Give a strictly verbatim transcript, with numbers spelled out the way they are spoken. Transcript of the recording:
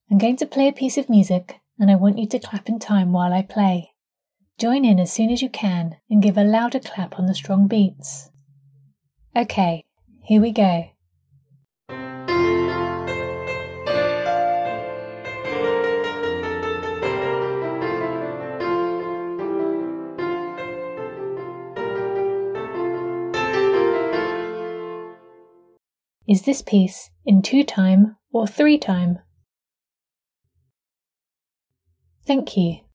I'm going to play a piece of music, and I want you to clap in time while I play. Join in as soon as you can and give a louder clap on the strong beats. Okay, here we go. Is this piece in two time or three time? Thank you.